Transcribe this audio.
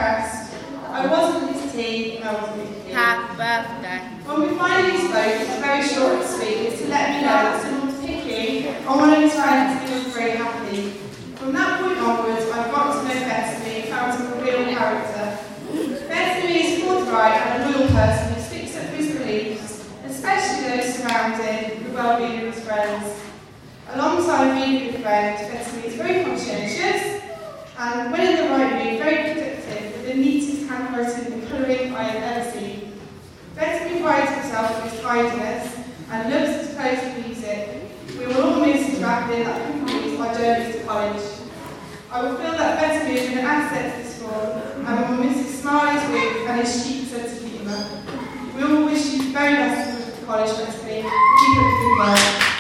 impressed. I wasn't his tea, and I wasn't his tea. Happy birthday. When we finally spoke, it was very short and sweet. It was to let me know that someone was picking on one of his friends and he was very happy. From that point onwards, I got to know Bethany and found him a real character. Bethany is forthright and a loyal person who sticks up for his beliefs, especially those surrounding the well-being of his friends. Alongside being a good friend, Bethany is very conscientious and, when in the right mood, very productive with the neatest handwriting and colouring I have ever seen. Bethany prides herself on his kindness and loves his clothes and music. We will all miss his rapping that accompanies our journeys to college. I will feel that Bethany has been an asset to this school, and we will miss his smile, his wit, and his cheeky sense of humour. We all wish you the very best of college, Bethany. Keep up the good work.